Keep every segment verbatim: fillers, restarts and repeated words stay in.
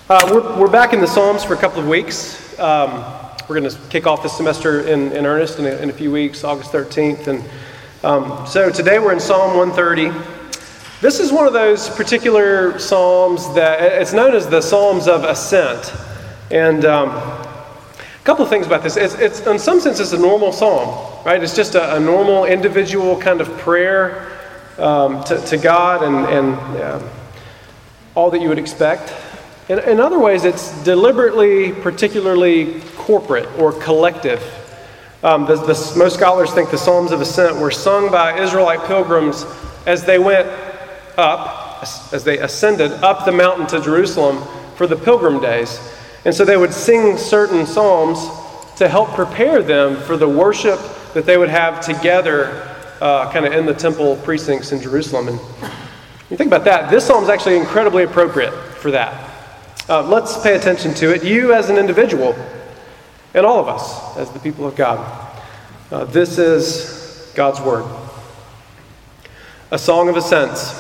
Uh, we're, we're back in the Psalms for a couple of weeks. Um, we're going to kick off this semester in, in earnest in a, in a few weeks, August thirteenth. And um, so today we're in Psalm one thirty. This is one of those particular psalms that it's known as the Psalms of Ascent. And um, a couple of things about this. It's, it's in some sense it's a normal psalm, right? It's just a, a normal individual kind of prayer um, to, to God and, and yeah, all that you would expect. In, in other ways, it's deliberately, particularly corporate or collective. Um, the, the, most scholars think the Psalms of Ascent were sung by Israelite pilgrims as they went up, as they ascended up the mountain to Jerusalem for the pilgrim days. And so they would sing certain psalms to help prepare them for the worship that they would have together uh, kind of in the temple precincts in Jerusalem. And you think about that, this psalm is actually incredibly appropriate for that. Uh, let's pay attention to it. You as an individual, and all of us as the people of God. Uh, this is God's Word. A song of ascents.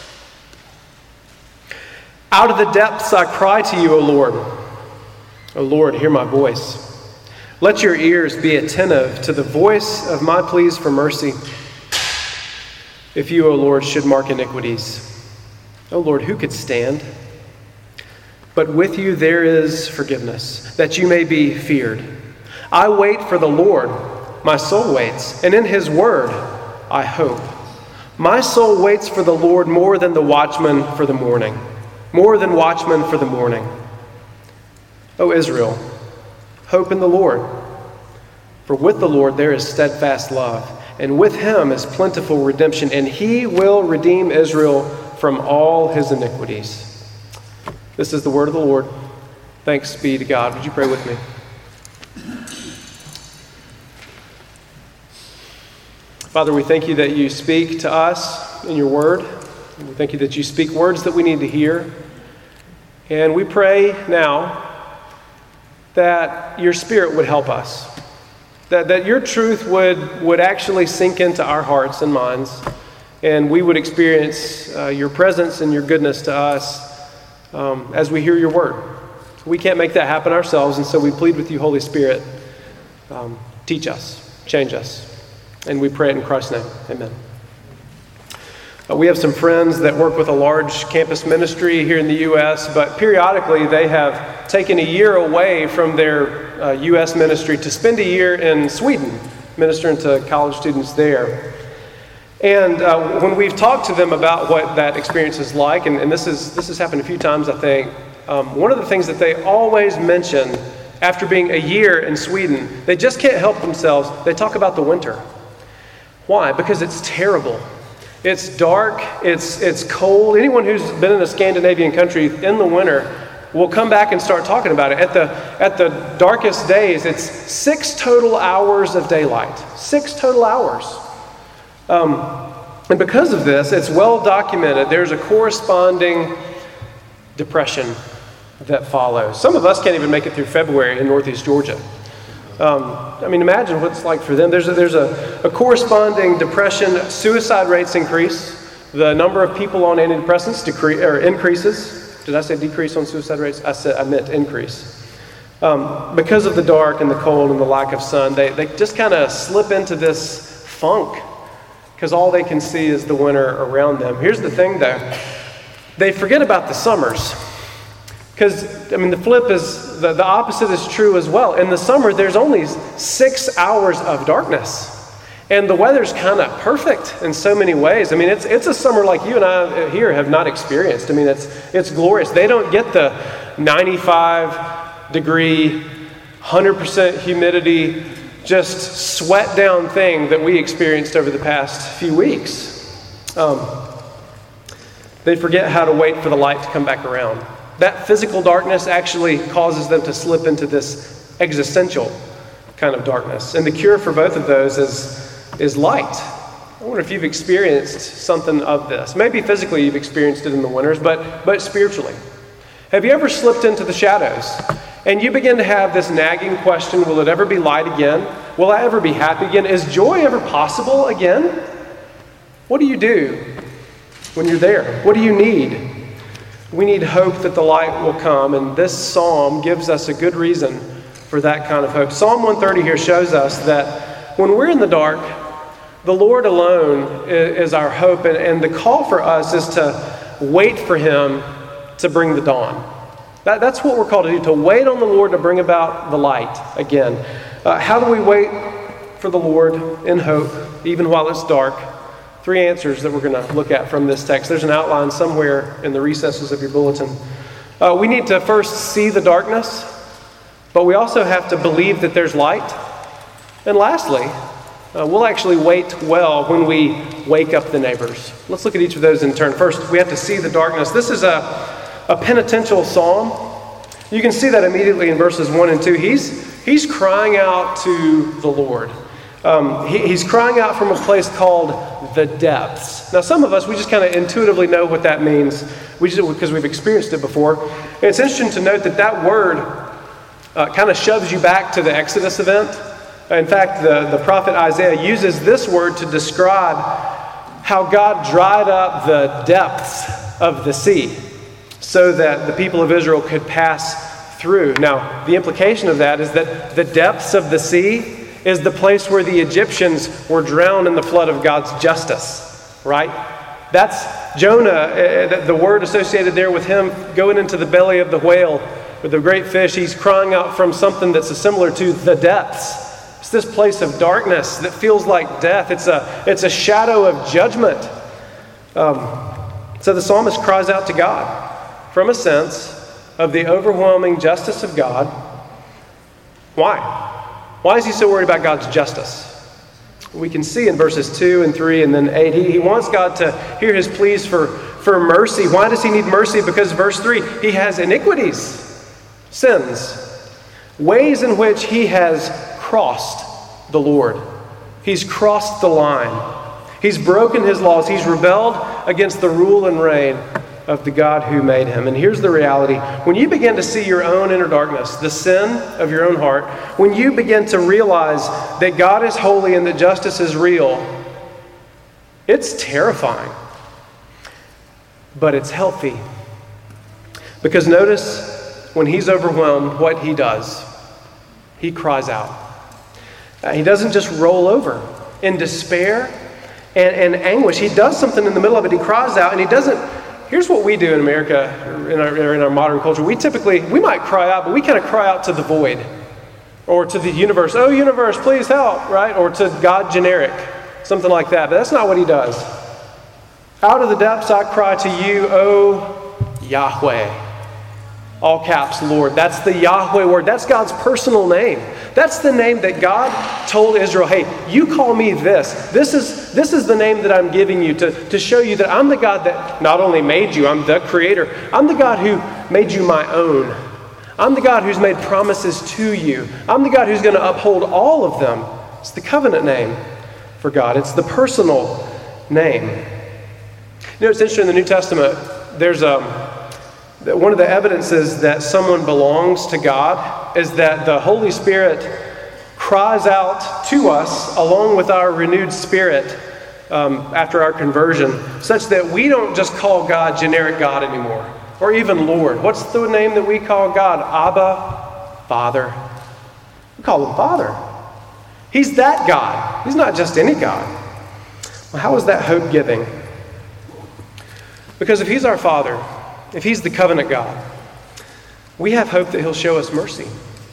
Out of the depths I cry to you, O Lord. O Lord, hear my voice. Let your ears be attentive to the voice of my pleas for mercy. If you, O Lord, should mark iniquities, O Lord, who could stand? But with you there is forgiveness, that you may be feared. I wait for the Lord, my soul waits, and in his word I hope. My soul waits for the Lord more than the watchman for the morning, more than watchmen for the morning. O Israel, hope in the Lord. For with the Lord there is steadfast love, and with him is plentiful redemption, and he will redeem Israel from all his iniquities. This is the word of the Lord. Thanks be to God. Would you pray with me? Father, we thank you that you speak to us in your word. We thank you that you speak words that we need to hear. And we pray now that your Spirit would help us. That, that your truth would, would actually sink into our hearts and minds. And we would experience uh, your presence and your goodness to us Um, as we hear your word. We can't make that happen ourselves, and so we plead with you, Holy Spirit, um, teach us, change us, and we pray it in Christ's name. Amen. Uh, we have some friends that work with a large campus ministry here in the U S, but periodically they have taken a year away from their uh, U S ministry to spend a year in Sweden, ministering to college students there. And uh, when we've talked to them about what that experience is like, and, and this is this has happened a few times, I think, um, one of the things that they always mention after being a year in Sweden, they just can't help themselves. They talk about the winter. Why? Because it's terrible. It's dark. It's it's cold. Anyone who's been in a Scandinavian country in the winter will come back and start talking about it. At the at the darkest days, it's six total hours of daylight. Six total hours. Um, and because of this, it's well documented. There's a corresponding depression that follows. Some of us can't even make it through February in Northeast Georgia. Um, I mean, imagine what it's like for them. There's a, there's a, a corresponding depression. Suicide rates increase. The number of people on antidepressants decrease or increases. Did I say decrease on suicide rates? I said I meant increase. Um, because of the dark and the cold and the lack of sun, they they just kind of slip into this funk. Because all they can see is the winter around them. Here's the thing, though. They forget about the summers. Because, I mean, the flip is, the, the opposite is true as well. In the summer, there's only six hours of darkness. And the weather's kind of perfect in so many ways. I mean, it's it's a summer like you and I here have not experienced. I mean, it's it's glorious. They don't get the ninety-five degree, one hundred percent humidity, just sweat down thing that we experienced over the past few weeks. Um, they forget how to wait for the light to come back around. That physical darkness actually causes them to slip into this existential kind of darkness. And the cure for both of those is, is light. I wonder if you've experienced something of this. Maybe physically you've experienced it in the winters, but, but spiritually. Have you ever slipped into the shadows? And you begin to have this nagging question, will it ever be light again? Will I ever be happy again? Is joy ever possible again? What do you do when you're there? What do you need? we need hope that the light will come, and this psalm gives us a good reason for that kind of hope. Psalm one thirty here shows us that when we're in the dark, the Lord alone is our hope, and, and the call for us is to wait for Him to bring the dawn. That, that's what we're called to do, to wait on the Lord to bring about the light again. Uh, how do we wait for the Lord in hope, even while it's dark? Three answers that we're going to look at from this text. There's an outline somewhere in the recesses of your bulletin. Uh, we need to first see the darkness, but we also have to believe that there's light. And lastly, uh, we'll actually wait well when we wake up the neighbors. Let's look at each of those in turn. First, we have to see the darkness. This is a, a penitential psalm. You can see that immediately in verses one and two. He's, he's crying out to the Lord. Um, he, he's crying out from a place called the depths. Now, some of us, we just kind of intuitively know what that means we just, because we've experienced it before. And it's interesting to note that that word uh, kind of shoves you back to the Exodus event. In fact, the, the prophet Isaiah uses this word to describe how God dried up the depths of the sea so that the people of Israel could pass through. Now, the implication of that is that the depths of the sea is the place where the Egyptians were drowned in the flood of God's justice, right? That's Jonah, uh, the word associated there with him going into the belly of the whale, or the great fish. He's crying out from something that's similar to the depths. It's this place of darkness that feels like death. It's a, it's a shadow of judgment. Um, so the psalmist cries out to God from a sense of the overwhelming justice of God. Why? Why is he so worried about God's justice? We can see in verses two and three and then eight, he, he wants God to hear his pleas for, for mercy. Why does he need mercy? Because verse three, he has iniquities, sins, ways in which he has crossed the Lord. He's crossed the line. He's broken his laws. He's rebelled against the rule and reign of the God who made him. And here's the reality. When you begin to see your own inner darkness, the sin of your own heart, when you begin to realize that God is holy and that justice is real, it's terrifying. But it's healthy. Because notice, when he's overwhelmed, what he does. He cries out. Uh, he doesn't just roll over in despair and, and anguish. He does something in the middle of it. He cries out, and he doesn't. Here's what we do in America, in our, in our modern culture. We typically, we might cry out, but we kind of cry out to the void or to the universe. Oh, universe, please help, right? Or to God generic, something like that. But that's not what he does. Out of the depths I cry to you, O Yahweh. All caps, Lord. That's the Yahweh word. That's God's personal name. That's the name that God told Israel, hey, you call me this. This is this is the name that I'm giving you to, to show you that I'm the God that not only made you, I'm the creator. I'm the God who made you my own. I'm the God who's made promises to you. I'm the God who's going to uphold all of them. It's the covenant name for God. It's the personal name. You know, it's interesting in the New Testament, there's um, one of the evidences that someone belongs to God is that the Holy Spirit cries out to us along with our renewed spirit um, after our conversion, such that we don't just call God generic God anymore, or even Lord. What's the name that we call God? Abba, Father. We call him Father. He's that God. He's not just any God. Well, how is that hope-giving? Because if he's our Father, if he's the covenant God, we have hope that he'll show us mercy.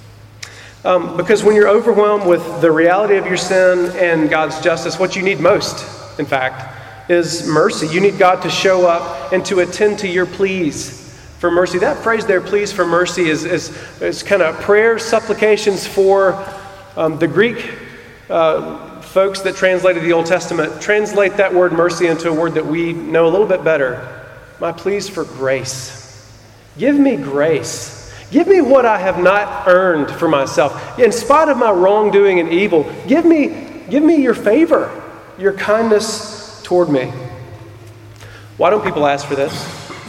Um, because when you're overwhelmed with the reality of your sin and God's justice, what you need most, in fact, is mercy. You need God to show up and to attend to your pleas for mercy. That phrase there, pleas for mercy, is, is, is kind of prayers, supplications for um, the Greek uh, folks that translated the Old Testament. Translate that word mercy into a word that we know a little bit better. My pleas for grace. Give me grace. Give me what I have not earned for myself. In spite of my wrongdoing and evil, give me, give me your favor, your kindness toward me. Why don't people ask for this?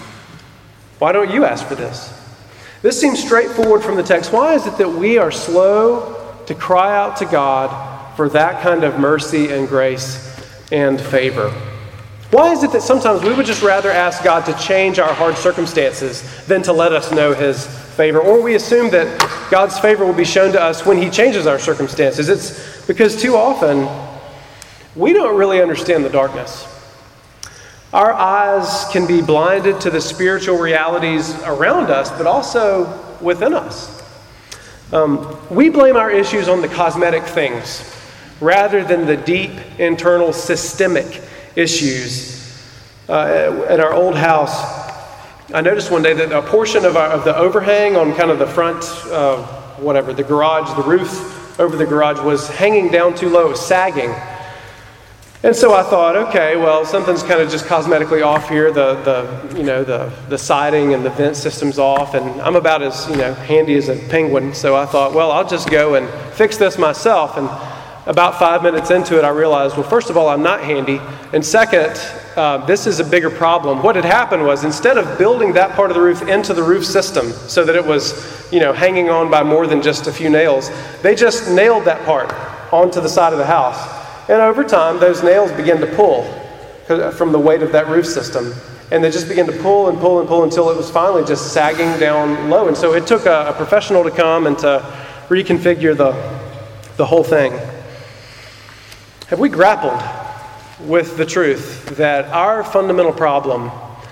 Why don't you ask for this? This seems straightforward from the text. Why is it that we are slow to cry out to God for that kind of mercy and grace and favor? Why is it that sometimes we would just rather ask God to change our hard circumstances than to let us know his favor? Or we assume that God's favor will be shown to us when he changes our circumstances. It's because too often we don't really understand the darkness. Our eyes can be blinded to the spiritual realities around us, but also within us. Um, we blame our issues on the cosmetic things rather than the deep, internal, systemic issues. Uh, at our old house, I noticed one day that a portion of, our, of the overhang on kind of the front, uh, whatever, the garage, the roof over the garage was hanging down too low, it was sagging. And so I thought, okay, well, something's kind of just cosmetically off here. The, the you know, the, the siding and the vent system's off, and I'm about as, you know, handy as a penguin. So I thought, well, I'll just go and fix this myself. And about five minutes into it, I realized, well, first of all, I'm not handy. And second, uh, this is a bigger problem. What had happened was, instead of building that part of the roof into the roof system so that it was, you know, hanging on by more than just a few nails, they just nailed that part onto the side of the house. And over time, those nails began to pull from the weight of that roof system. And they just began to pull and pull and pull until it was finally just sagging down low. And so it took a, a professional to come and to reconfigure the, the whole thing. Have we grappled with the truth that our fundamental problem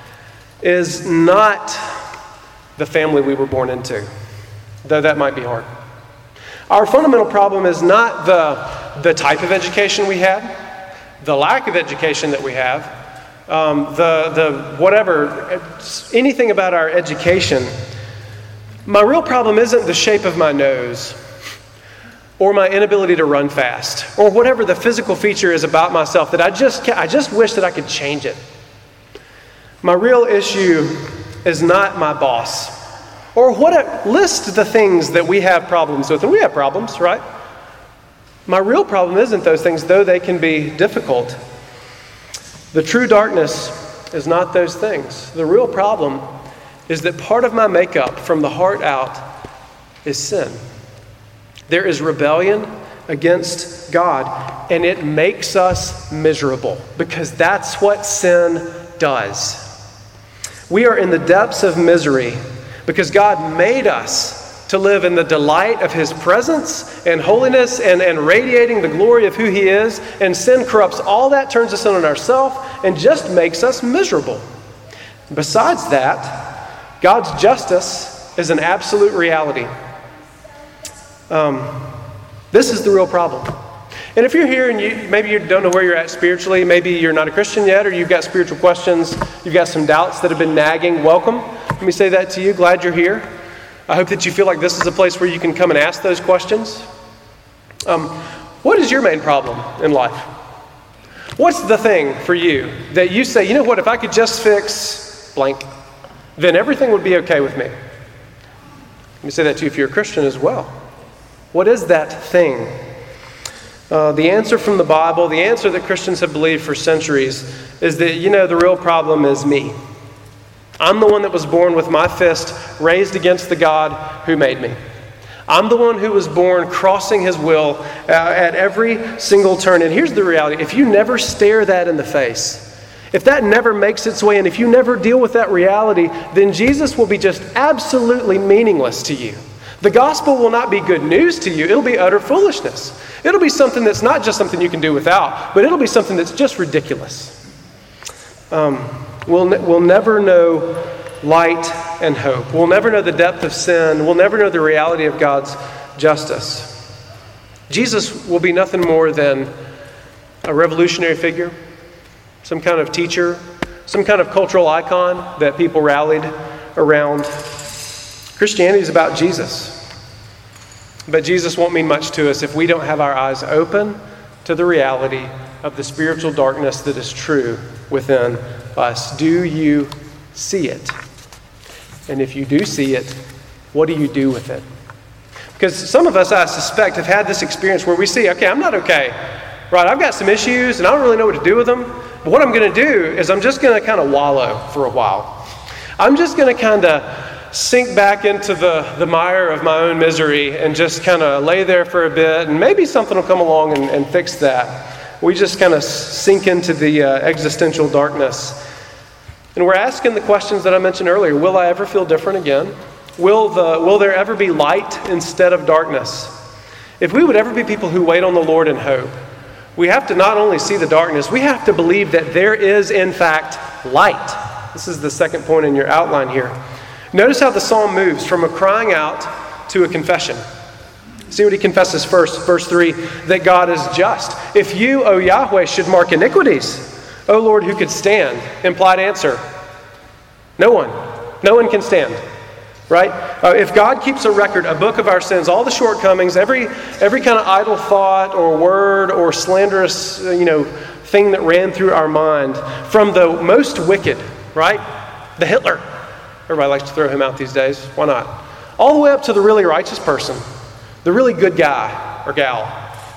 is not the family we were born into, though that might be hard? Our fundamental problem is not the, the type of education we had, the lack of education that we have, um, the, the whatever, anything about our education. My real problem isn't the shape of my nose or my inability to run fast or whatever the physical feature is about myself that I just, I just wish that I could change it. My real issue is not my boss. Or what a, list the things that we have problems with. And we have problems, right? My real problem isn't those things, though they can be difficult. The true darkness is not those things. The real problem is that part of my makeup from the heart out is sin. There is rebellion against God, and it makes us miserable because that's what sin does. We are in the depths of misery because God made us to live in the delight of his presence and holiness and, and radiating the glory of who he is. And sin corrupts all that, turns us in on ourselves, and just makes us miserable. Besides that, God's justice is an absolute reality. Um, this is the real problem. And if you're here and you maybe you don't know where you're at spiritually, maybe you're not a Christian yet, or you've got spiritual questions, you've got some doubts that have been nagging, welcome. Let me say that to you. Glad you're here. I hope that you feel like this is a place where you can come and ask those questions. Um, what is your main problem in life? What's the thing for you that you say, you know what, if I could just fix blank, then everything would be okay with me? Let me say that to you if you're a Christian as well. What is that thing? Uh, the answer from the Bible, the answer that Christians have believed for centuries, is that, you know, the real problem is me. I'm the one that was born with my fist raised against the God who made me. I'm the one who was born crossing his will uh, at every single turn. And here's the reality. If you never stare that in the face, if that never makes its way in, if you never deal with that reality, then Jesus will be just absolutely meaningless to you. The gospel will not be good news to you. It'll be utter foolishness. It'll be something that's not just something you can do without, but it'll be something that's just ridiculous. Um, we'll, ne- we'll never know light and hope. We'll never know the depth of sin. We'll never know the reality of God's justice. Jesus will be nothing more than a revolutionary figure, some kind of teacher, some kind of cultural icon that people rallied around. Christianity is about Jesus. But Jesus won't mean much to us if we don't have our eyes open to the reality of the spiritual darkness that is true within us. Do you see it? And if you do see it, what do you do with it? Because some of us, I suspect, have had this experience where we see, okay, I'm not okay. Right, I've got some issues and I don't really know what to do with them. But what I'm going to do is I'm just going to kind of wallow for a while. I'm just going to kind of sink back into the, the mire of my own misery and just kind of lay there for a bit, and maybe something will come along and, and fix that. we just kind of sink into the uh, existential darkness. And we're asking the questions that I mentioned earlier. Will I ever feel different again? Will the will there ever be light instead of darkness? If we would ever be people who wait on the Lord in hope, we have to not only see the darkness, we have to believe that there is, in fact, light. This is the second point in your outline here. Notice how the psalm moves from a crying out to a confession. See what he confesses first, verse three, that God is just. If you, O Yahweh, should mark iniquities, O Lord, who could stand? Implied answer, no one. No one can stand. Right? Uh, if God keeps a record, a book of our sins, all the shortcomings, every every kind of idle thought or word or slanderous, uh, you know, thing that ran through our mind, from the most wicked, right? The Hitler. Everybody likes to throw him out these days. Why not? All the way up to the really righteous person, the really good guy or gal.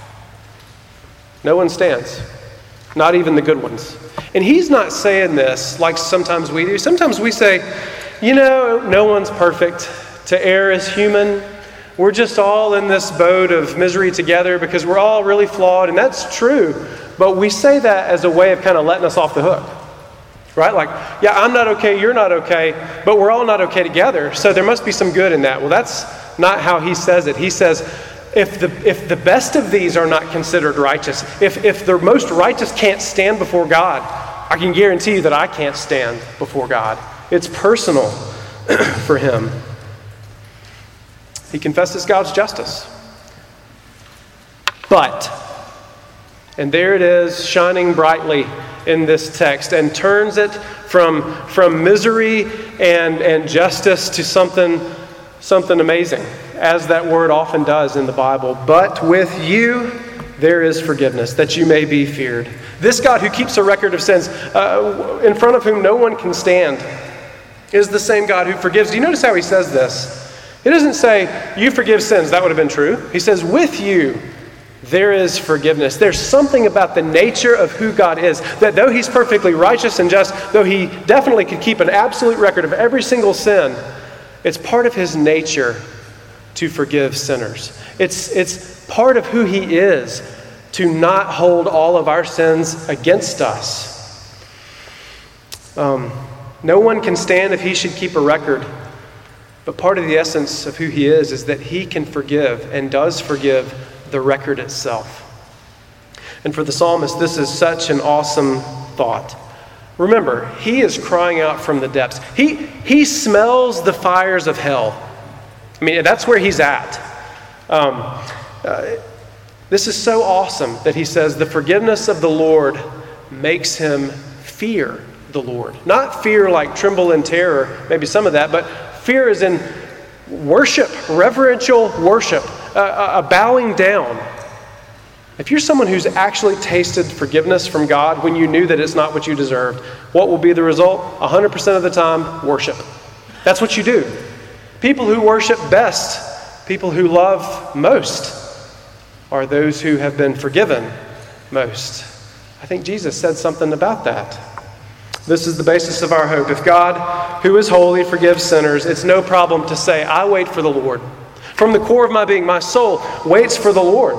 No one stands. Not even the good ones. And he's not saying this like sometimes we do. Sometimes we say, you know, no one's perfect. To err is human. We're just all in this boat of misery together because we're all really flawed, and that's true. But we say that as a way of kind of letting us off the hook. Right? Like, yeah, I'm not okay, you're not okay, but we're all not okay together, so there must be some good in that. Well, that's not how he says it. He says, if the if the best of these are not considered righteous, if if the most righteous can't stand before God, I can guarantee you that I can't stand before God. It's personal for him. He confesses God's justice. But, and there it is, shining brightly in this text, and turns it from, from misery and, and justice to something, something amazing, as that word often does in the Bible. But with you there is forgiveness, that you may be feared. This God who keeps a record of sins, uh, in front of whom no one can stand, is the same God who forgives. Do you notice how he says this? He doesn't say, you forgive sins. That would have been true. He says, with you, there is forgiveness. There's something about the nature of who God is, that though he's perfectly righteous and just, though he definitely could keep an absolute record of every single sin, it's part of his nature to forgive sinners. It's, it's part of who he is to not hold all of our sins against us. Um... No one can stand if he should keep a record. But part of the essence of who he is is that he can forgive and does forgive the record itself. And for the psalmist, this is such an awesome thought. Remember, he is crying out from the depths. He, he smells the fires of hell. I mean, that's where he's at. Um, uh, this is so awesome that he says the forgiveness of the Lord makes him fear the Lord. Not fear like tremble in terror, maybe some of that, but fear is in worship, reverential worship, a, a bowing down. If you're someone who's actually tasted forgiveness from God when you knew that it's not what you deserved, what will be the result? one hundred percent of the time, worship. That's what you do. People who worship best, people who love most, are those who have been forgiven most. I think Jesus said something about that. This is the basis of our hope. If God, who is holy, forgives sinners, it's no problem to say, I wait for the Lord. From the core of my being, my soul waits for the Lord.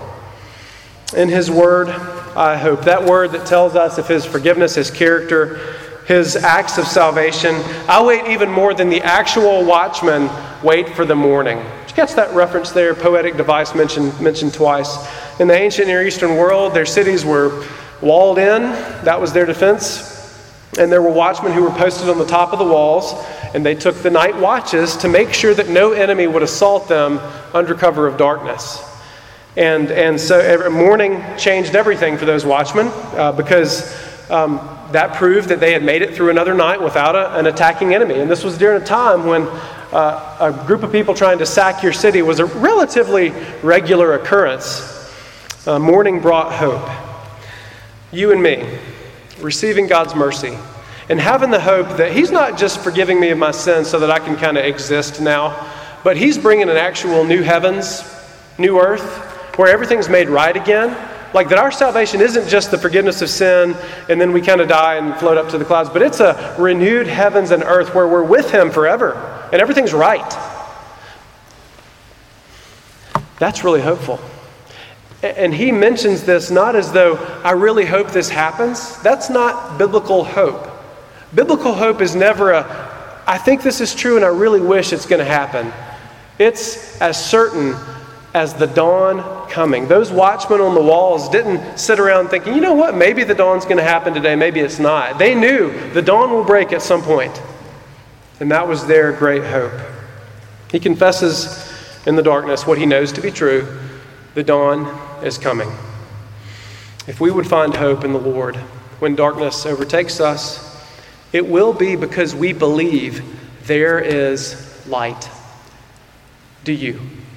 In his word, I hope. That word that tells us of his forgiveness, his character, his acts of salvation. I wait even more than the actual watchmen wait for the morning. Did you catch that reference there? Poetic device mentioned, mentioned twice. In the ancient Near Eastern world, their cities were walled in. That was their defense. And there were watchmen who were posted on the top of the walls, and they took the night watches to make sure that no enemy would assault them under cover of darkness. And and so every morning changed everything for those watchmen uh, because um, that proved that they had made it through another night without a, an attacking enemy. And this was during a time when uh, a group of people trying to sack your city was a relatively regular occurrence. Uh, morning brought hope. You and me, receiving God's mercy and having the hope that he's not just forgiving me of my sins so that I can kind of exist now, but he's bringing an actual new heavens, new earth, where everything's made right again. Like that our salvation isn't just the forgiveness of sin and then we kind of die and float up to the clouds, but it's a renewed heavens and earth where we're with him forever and everything's right. That's really hopeful. And he mentions this not as though, I really hope this happens. That's not biblical hope. Biblical hope is never a, I think this is true and I really wish it's going to happen. It's as certain as the dawn coming. Those watchmen on the walls didn't sit around thinking, you know what, maybe the dawn's going to happen today, maybe it's not. They knew the dawn will break at some point. And that was their great hope. He confesses in the darkness what he knows to be true. The dawn is coming. If we would find hope in the Lord when darkness overtakes us, it will be because we believe there is light. Do you?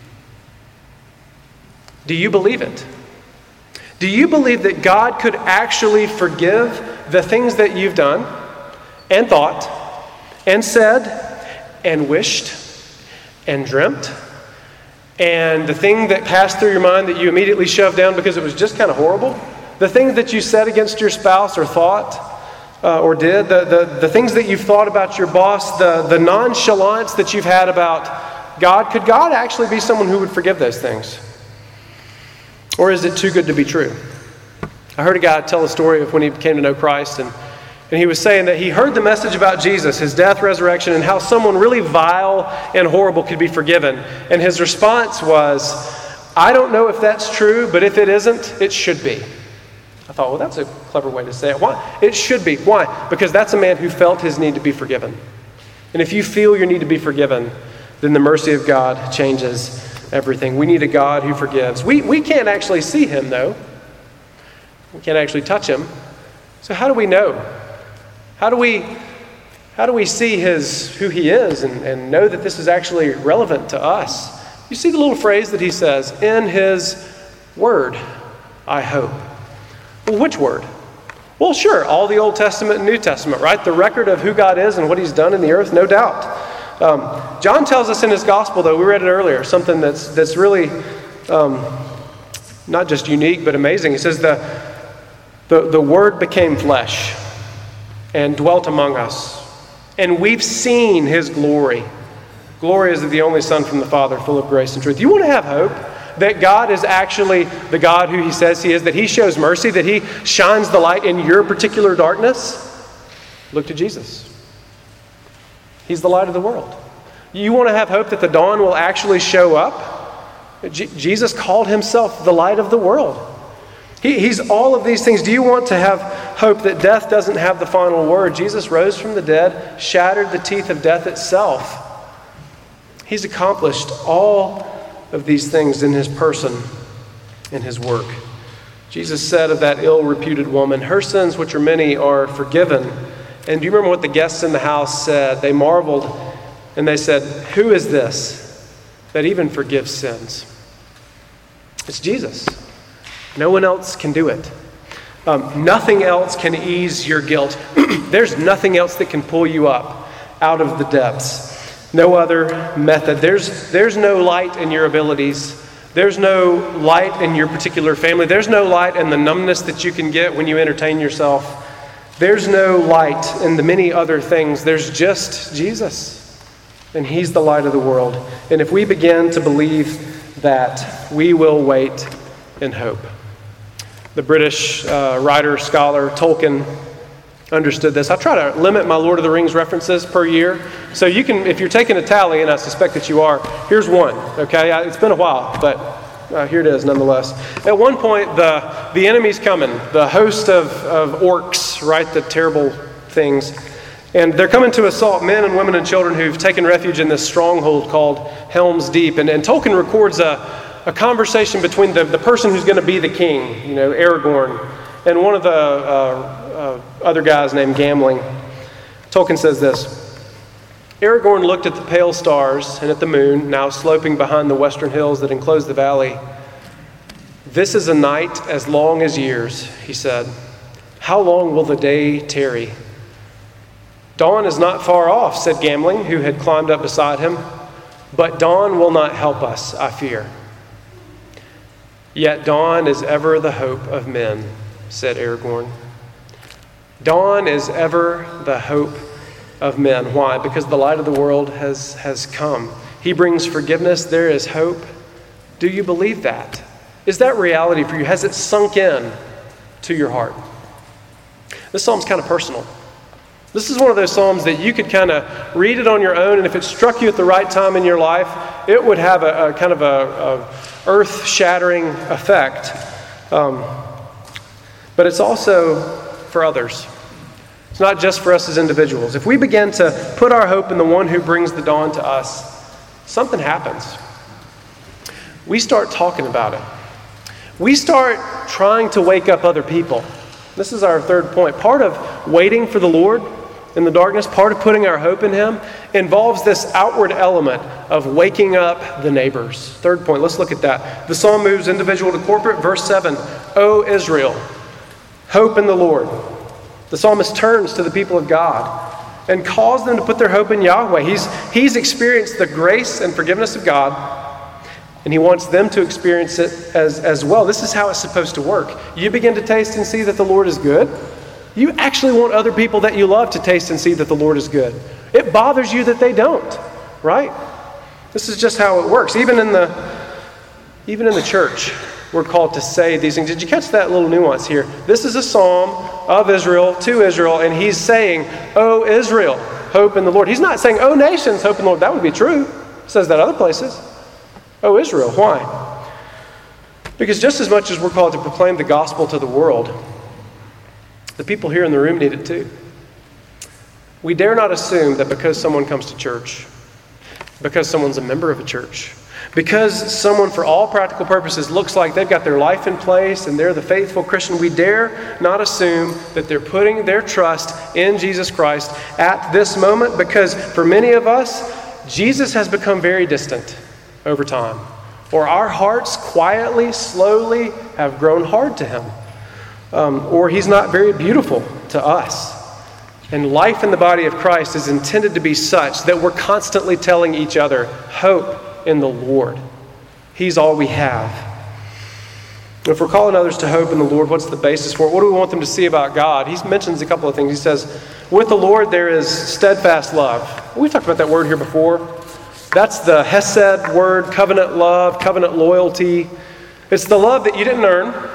Do you believe it? Do you believe that God could actually forgive the things that you've done and thought and said and wished and dreamt, and the thing that passed through your mind that you immediately shoved down because it was just kind of horrible, the things that you said against your spouse or thought uh, or did, the, the, the things that you've thought about your boss, the, the nonchalance that you've had about God, could God actually be someone who would forgive those things? Or is it too good to be true? I heard a guy tell a story of when he came to know Christ, and, and he was saying that he heard the message about Jesus, his death, resurrection, and how someone really vile and horrible could be forgiven. And his response was, I don't know if that's true, but if it isn't, it should be. I thought, well, that's a clever way to say it. Why? It should be. Why? Because that's a man who felt his need to be forgiven. And if you feel your need to be forgiven, then the mercy of God changes everything. We need a God who forgives. We, we can't actually see him, though. We can't actually touch him. So how do we know? How do we, how do we see his who he is and, and know that this is actually relevant to us? You see the little phrase that he says, in his word, I hope. Well, which word? Well, sure, all the Old Testament and New Testament, right? The record of who God is and what he's done in the earth, no doubt. Um, John tells us in his gospel, though, we read it earlier, something that's that's really um, not just unique but amazing. He says the, the the Word became flesh and dwelt among us, and we've seen his glory. Glory is of the only Son from the Father, full of grace and truth. You want to have hope that God is actually the God who he says he is, that he shows mercy, that he shines the light in your particular darkness? Look to Jesus. He's the light of the world. You want to have hope that the dawn will actually show up? J- Jesus called himself the light of the world. He, he's all of these things. Do you want to have hope that death doesn't have the final word? Jesus rose from the dead, shattered the teeth of death itself. He's accomplished all of these things in his person, in his work. Jesus said of that ill-reputed woman, her sins, which are many, are forgiven. And do you remember what the guests in the house said? They marveled and they said, who is this that even forgives sins? It's Jesus. No one else can do it. Um, nothing else can ease your guilt. There's nothing else that can pull you up out of the depths. No other method. There's, there's no light in your abilities. There's no light in your particular family. There's no light in the numbness that you can get when you entertain yourself. There's no light in the many other things. There's just Jesus. And he's the light of the world. And if we begin to believe that, we will wait in hope. The British uh, writer, scholar, Tolkien, understood this. I try to limit my Lord of the Rings references per year. So you can, if you're taking a tally, and I suspect that you are, here's one, okay? It's been a while, but uh, here it is nonetheless. At one point, the, the enemy's coming, the host of, of orcs, right, the terrible things. And they're coming to assault men and women and children who've taken refuge in this stronghold called Helm's Deep. And, and Tolkien records a, a conversation between the, the person who's going to be the king, you know, Aragorn, and one of the uh, uh, other guys named Gambling. Tolkien says this, Aragorn looked at the pale stars and at the moon, now sloping behind the western hills that enclose the valley. This is a night as long as years, he said. How long will the day tarry? Dawn is not far off, said Gambling, who had climbed up beside him. But dawn will not help us, I fear. Yet dawn is ever the hope of men, said Aragorn. Dawn is ever the hope of men. Why? Because the light of the world has, has come. He brings forgiveness. There is hope. Do you believe that? Is that reality for you? Has it sunk in to your heart? This psalm's kind of personal. This is one of those psalms that you could kind of read it on your own, and if it struck you at the right time in your life, it would have a, a kind of a, a earth-shattering effect. Um, but it's also for others. It's not just for us as individuals. If we begin to put our hope in the one who brings the dawn to us, something happens. We start talking about it. We start trying to wake up other people. This is our third point. Part of waiting for the Lord in the darkness, part of putting our hope in Him, involves this outward element of waking up the neighbors. Third point, let's look at that. The psalm moves individual to corporate. Verse seven, O Israel, hope in the Lord. The psalmist turns to the people of God and calls them to put their hope in Yahweh. He's, he's experienced the grace and forgiveness of God, and he wants them to experience it as, as well. This is how it's supposed to work. You begin to taste and see that the Lord is good. You actually want other people that you love to taste and see that the Lord is good. It bothers you that they don't, right? This is just how it works. Even in the, even in the church, we're called to say these things. Did you catch that little nuance here? This is a psalm of Israel to Israel, and he's saying, O Israel, hope in the Lord. He's not saying, O nations, hope in the Lord. That would be true. He says that other places. O Israel, why? Because just as much as we're called to proclaim the gospel to the world, the people here in the room need it too. We dare not assume that because someone comes to church, because someone's a member of a church, because someone, for all practical purposes, looks like they've got their life in place and they're the faithful Christian, we dare not assume that they're putting their trust in Jesus Christ at this moment, because for many of us, Jesus has become very distant over time, or our hearts quietly, slowly have grown hard to Him, um, or He's not very beautiful to us. And life in the body of Christ is intended to be such that we're constantly telling each other, hope in the Lord. He's all we have. If we're calling others to hope in the Lord, what's the basis for it? What do we want them to see about God? He mentions a couple of things. He says, with the Lord there is steadfast love. We've talked about that word here before. That's the Hesed word, covenant love, covenant loyalty. It's the love that you didn't earn.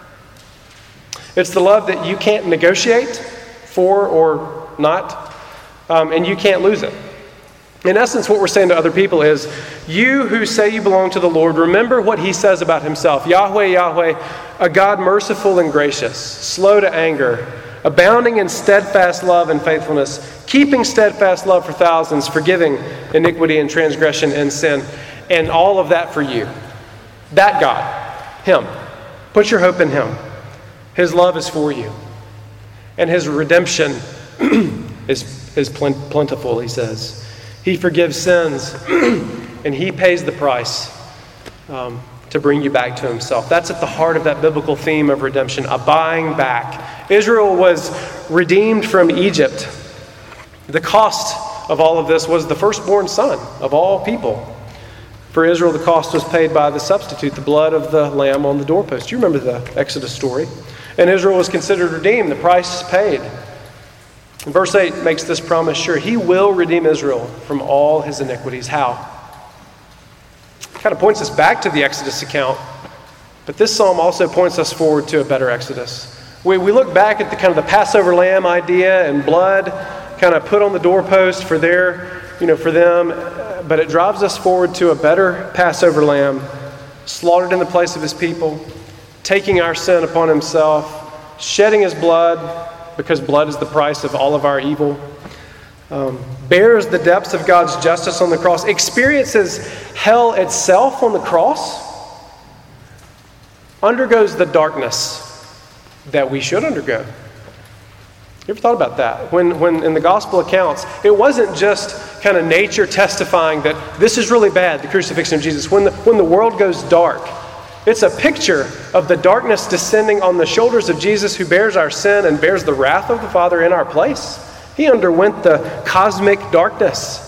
It's the love that you can't negotiate for or not, um, and you can't lose it. In essence, what we're saying to other people is, you who say you belong to the Lord, remember what He says about Himself. Yahweh, Yahweh, a God merciful and gracious, slow to anger, abounding in steadfast love and faithfulness, keeping steadfast love for thousands, forgiving iniquity and transgression and sin, and all of that for you. That God, Him. Put your hope in Him. His love is for you. And His redemption is, is plentiful, He says. He forgives sins, and He pays the price um, to bring you back to Himself. That's at the heart of that biblical theme of redemption, a buying back. Israel was redeemed from Egypt. The cost of all of this was the firstborn son of all people. For Israel, the cost was paid by the substitute, the blood of the lamb on the doorpost. You remember the Exodus story. And Israel was considered redeemed, the price paid. And verse eight makes this promise sure. He will redeem Israel from all his iniquities. How? It kind of points us back to the Exodus account. But this psalm also points us forward to a better Exodus. We, we look back at the kind of the Passover lamb idea and blood kind of put on the doorpost for their, you know, for them. But it drives us forward to a better Passover lamb, slaughtered in the place of His people, taking our sin upon Himself, shedding His blood, because blood is the price of all of our evil, um, bears the depths of God's justice on the cross, experiences hell itself on the cross, undergoes the darkness that we should undergo. You ever thought about that? When, when in the gospel accounts, it wasn't just kind of nature testifying that this is really bad, the crucifixion of Jesus. When the, when the world goes dark, it's a picture of the darkness descending on the shoulders of Jesus, who bears our sin and bears the wrath of the Father in our place. He underwent the cosmic darkness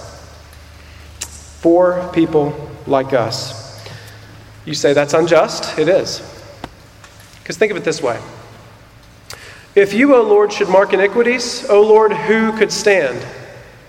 for people like us. You say that's unjust? It is. Because think of it this way. If you, O Lord, should mark iniquities, O Lord, who could stand?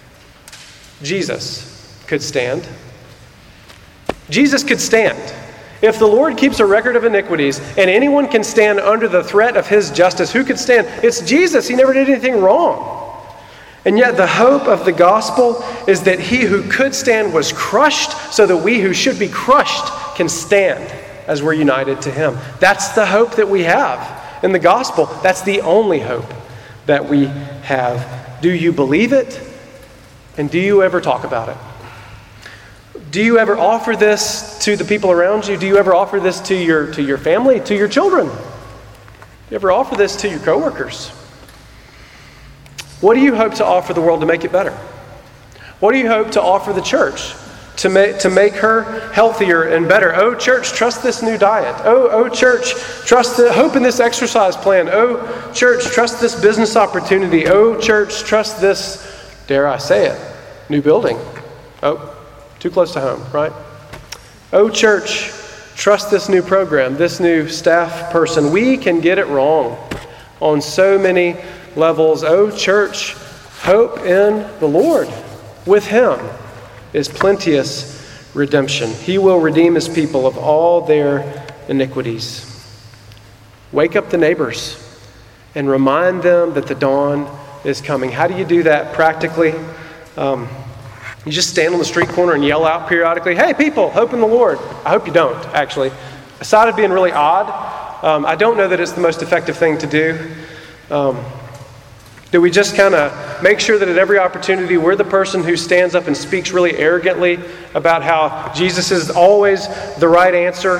Jesus could stand. Jesus could stand. If the Lord keeps a record of iniquities, and anyone can stand under the threat of his justice, who could stand? It's Jesus. He never did anything wrong. And yet the hope of the gospel is that he who could stand was crushed, so that we who should be crushed can stand as we're united to him. That's the hope that we have in the gospel. That's the only hope that we have. Do you believe it? And do you ever talk about it? Do you ever offer this to the people around you? Do you ever offer this to your, to your family, to your children? Do you ever offer this to your coworkers? What do you hope to offer the world to make it better? What do you hope to offer the church to make, to make her healthier and better? Oh, church, trust this new diet. Oh, oh, church, trust the hope in this exercise plan. Oh, church, trust this business opportunity. Oh, church, trust this, dare I say it, new building. Oh, too close to home, right? Oh, church, trust this new program, this new staff person. We can get it wrong on so many levels. Oh, church, hope in the Lord. With him is plenteous redemption. He will redeem his people of all their iniquities. Wake up the neighbors and remind them that the dawn is coming. How do you do that practically? Um, You just stand on the street corner and yell out periodically, "Hey, people, hope in the Lord." I hope you don't, actually. Aside of being really odd, um, I don't know that it's the most effective thing to do. Um, do we just kind of make sure that at every opportunity we're the person who stands up and speaks really arrogantly about how Jesus is always the right answer?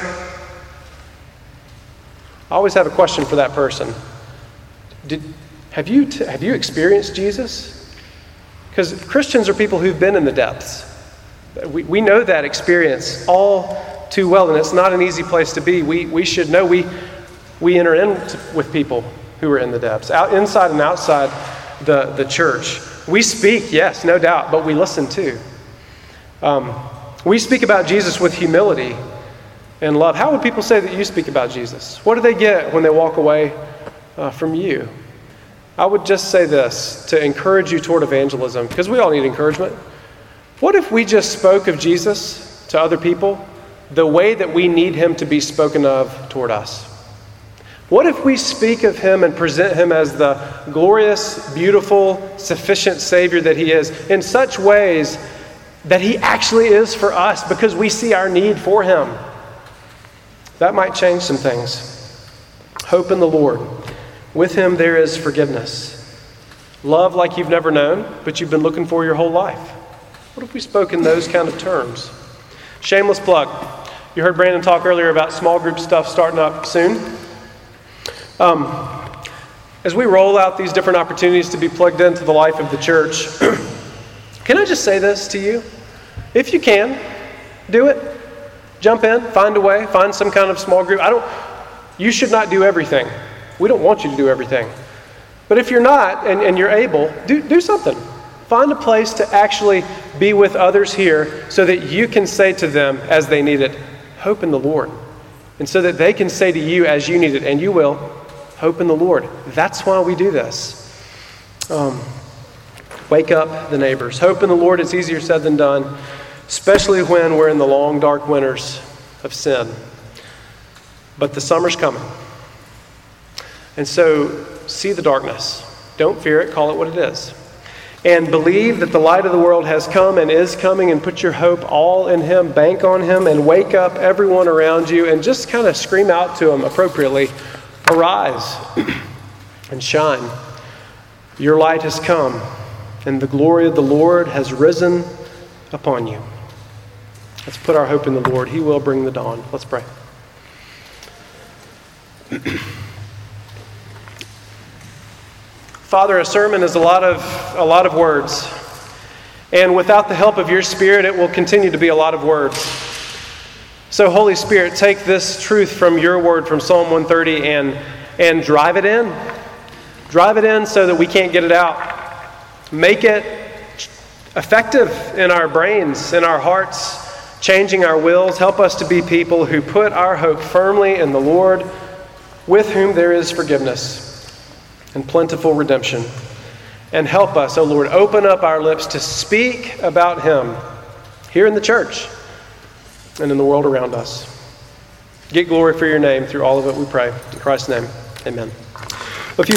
I always have a question for that person. Did, have you t- have you experienced Jesus? Because Christians are people who've been in the depths. We, we know that experience all too well, and it's not an easy place to be. We we should know we we enter in to, with people who are in the depths, out inside and outside the, the church. We speak, yes, no doubt, but we listen too. Um, we speak about Jesus with humility and love. How would people say that you speak about Jesus? What do they get when they walk away uh, from you? I would just say this to encourage you toward evangelism, because we all need encouragement. What if we just spoke of Jesus to other people the way that we need him to be spoken of toward us? What if we speak of him and present him as the glorious, beautiful, sufficient Savior that he is in such ways that he actually is for us because we see our need for him? That might change some things. Hope in the Lord. With him there is forgiveness. Love like you've never known, but you've been looking for your whole life. What if we spoke in those kind of terms? Shameless plug. You heard Brandon talk earlier about small group stuff starting up soon. Um, as we roll out these different opportunities to be plugged into the life of the church, can I just say this to you? If you can, do it. Jump in, find a way, find some kind of small group. I don't, you should not do everything. We don't want you to do everything. But if you're not and, and you're able, do, do something. Find a place to actually be with others here so that you can say to them as they need it, hope in the Lord. And so that they can say to you as you need it, and you will, hope in the Lord. That's why we do this. Um, wake up the neighbors. Hope in the Lord is easier said than done, especially when we're in the long, dark winters of sin. But the summer's coming. And so, see the darkness. Don't fear it. Call it what it is. And believe that the light of the world has come and is coming, and put your hope all in him. Bank on him and wake up everyone around you and just kind of scream out to them appropriately, arise and shine. Your light has come and the glory of the Lord has risen upon you. Let's put our hope in the Lord. He will bring the dawn. Let's pray. Father, a sermon is a lot of a lot of words. And without the help of your Spirit, it will continue to be a lot of words. So Holy Spirit, take this truth from your word from Psalm one thirty and, and drive it in. Drive it in so that we can't get it out. Make it effective in our brains, in our hearts, changing our wills. Help us to be people who put our hope firmly in the Lord, with whom there is forgiveness and plentiful redemption. And help us, O Lord, open up our lips to speak about him here in the church and in the world around us. get glory for your name through all of it, we pray. In Christ's name, amen.